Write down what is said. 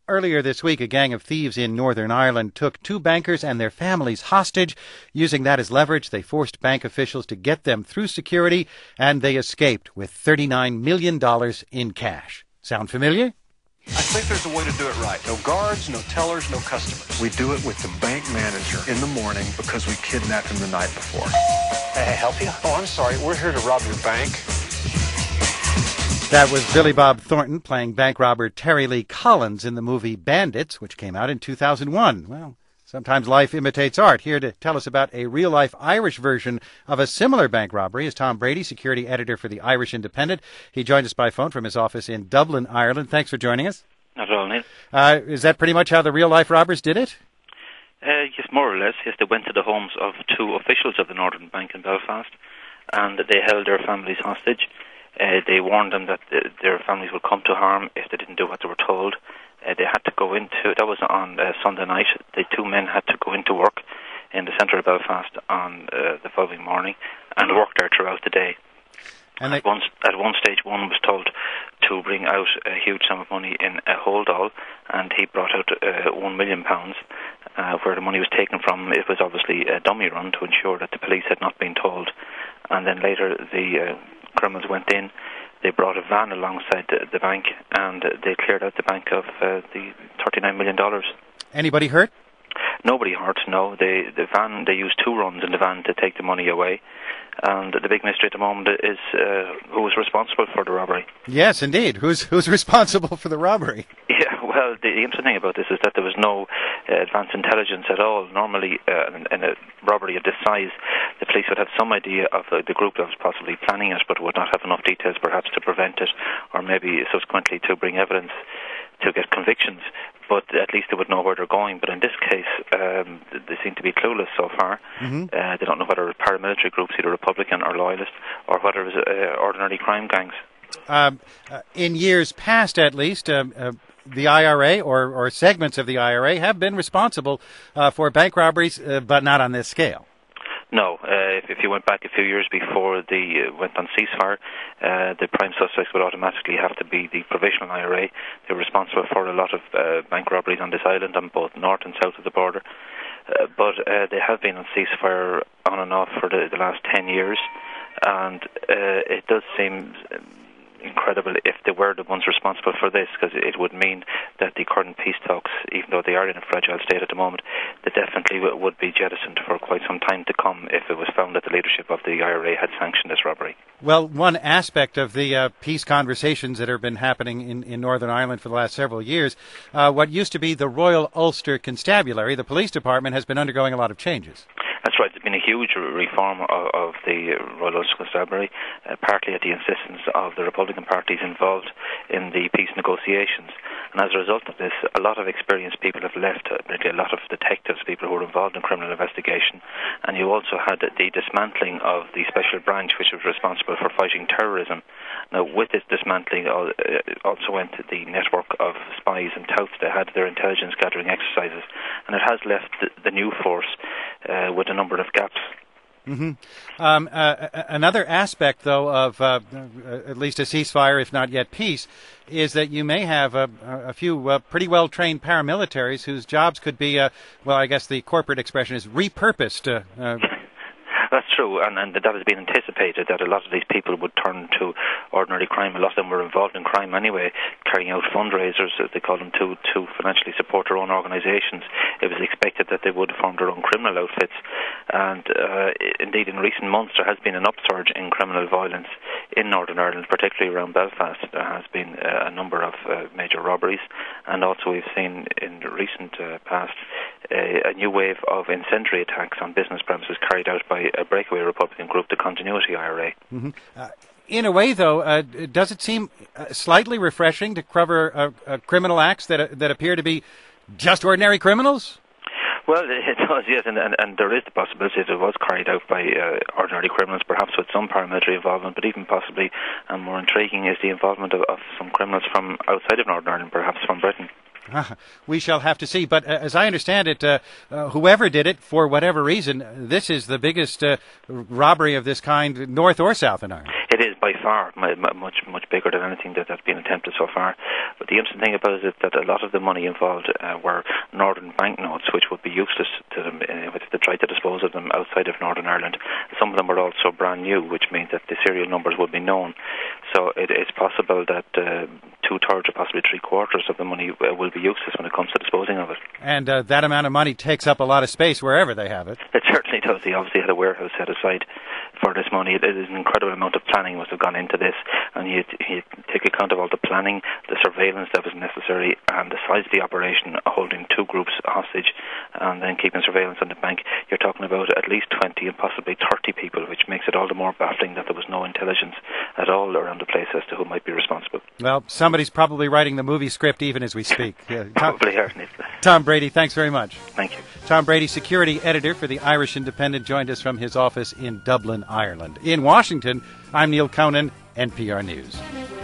Earlier this week, a gang of thieves in Northern Ireland took two bankers and their families hostage. Using that as leverage, they forced bank officials to get them through security, and they escaped with $39 million in cash. Sound familiar? I think there's a way to do it right. No guards, no tellers, no customers. We do it with the bank manager in the morning because we kidnapped him the night before. May I help you? Oh, I'm sorry. We're here to rob your bank. That was Billy Bob Thornton playing bank robber Terry Lee Collins in the movie Bandits, which came out in 2001. Well, sometimes life imitates art. Here to tell us about a real-life Irish version of a similar bank robbery is Tom Brady, security editor for the Irish Independent. He joined us by phone from his office in Dublin, Ireland. Thanks for joining us. Not at all, Neil. Is that pretty much how the real-life robbers did it? Yes, more or less. Yes, they went to the homes of two officials of the Northern Bank in Belfast, and they held their families hostage. They warned them that their families would come to harm if they didn't do what they were told. They had to go into, that was on Sunday night, the two men had to go into work in the centre of Belfast on the following morning and work there throughout the day. And at one stage, one was told to bring out a huge sum of money in a holdall, and he brought out £1 million. Where the money was taken from, it was obviously a dummy run to ensure that the police had not been told. And then later, the criminals went in, they brought a van alongside the bank, and they cleared out the bank of the $39 million. Anybody hurt? Nobody hurt, no. The van, they used two runs in the van to take the money away. And the big mystery at the moment is who was responsible for the robbery. Yes, indeed. Who's responsible for the robbery? Yeah, well, the interesting thing about this is that there was no advanced intelligence at all. Normally, in a robbery of this size, the police would have some idea of the group that was possibly planning it, but would not have enough details perhaps to prevent it, or maybe subsequently to bring evidence to get convictions, but at least they would know where they're going. But in this case, they seem to be clueless so far. Mm-hmm. They don't know whether it's paramilitary groups, either Republican or Loyalist, or whether it's ordinary crime gangs. In years past, at least, the IRA or segments of the IRA have been responsible for bank robberies, but not on this scale. No, if you went back a few years before they went on ceasefire, the prime suspects would automatically have to be the provisional IRA. They're responsible for a lot of bank robberies on this island, on both north and south of the border. But they have been on ceasefire on and off for the last 10 years, and it does seem incredible if they were the ones responsible for this, because it would mean that the current peace talks, even though they are in a fragile state at the moment, they definitely would be jettisoned for quite some time to come if it was found that the leadership of the IRA had sanctioned this robbery. Well, one aspect of the peace conversations that have been happening in Northern Ireland for the last several years, what used to be the Royal Ulster Constabulary, the police department, has been undergoing a lot of changes. That's right. There's been a huge reform of the Royal Ulster Constabulary, partly at the insistence of the Republican parties involved in the peace negotiations. And as a result of this, a lot of experienced people have left, particularly a lot of detectives, people who were involved in criminal investigation. And you also had the dismantling of the special branch, which was responsible for fighting terrorism. Now, with this dismantling, also went the network of spies and touts that had their intelligence gathering exercises. And it has left the new force with a number of gaps. Mm-hmm. Another aspect, though, of at least a ceasefire, if not yet peace, is that you may have a few pretty well-trained paramilitaries whose jobs could be, I guess the corporate expression is repurposed. That's true, and that has been anticipated, that a lot of these people would turn to ordinary crime. A lot of them were involved in crime anyway, carrying out fundraisers, as they call them, to financially support their own organisations. It was expected that they would form their own criminal outfits, and indeed in recent months there has been an upsurge in criminal violence in Northern Ireland, particularly around Belfast. There has been a number of major robberies, and also we've seen in the recent past a new wave of incendiary attacks on business premises carried out by a breakaway Republican group, the Continuity IRA. Mm-hmm. In a way, though, does it seem slightly refreshing to cover criminal acts that appear to be just ordinary criminals? Well, it does, yes, and there is the possibility that it was carried out by ordinary criminals, perhaps with some paramilitary involvement, but even possibly, and more intriguing, is the involvement of some criminals from outside of Northern Ireland, perhaps from Britain. We shall have to see. But as I understand it, whoever did it, for whatever reason, this is the biggest robbery of this kind, north or south in Ireland. It is by far. far, much bigger than anything that's been attempted so far. But the interesting thing about it is that a lot of the money involved were Northern banknotes, which would be useless to them if they tried to dispose of them outside of Northern Ireland. Some of them were also brand new, which means that the serial numbers would be known. So it's possible that 2/3 or possibly 3/4 of the money will be useless when it comes to disposing of it. And that amount of money takes up a lot of space wherever they have it. It certainly does. They obviously had a warehouse set aside for this money. It is an incredible amount of planning must have gone into this, and you take account of all the planning, the surveillance that was necessary, and the size of the operation, holding two groups hostage and then keeping surveillance on the bank. You're talking about at least 20 and possibly 30 people, which makes it all the more baffling that there was no intelligence at all around the place as to who might be responsible. Well, somebody's probably writing the movie script even as we speak. Probably are. Tom Brady, thanks very much. Thank you. Tom Brady, security editor for the Irish Independent, joined us from his office in Dublin, Ireland. In Washington, I'm Neil Conan, NPR News.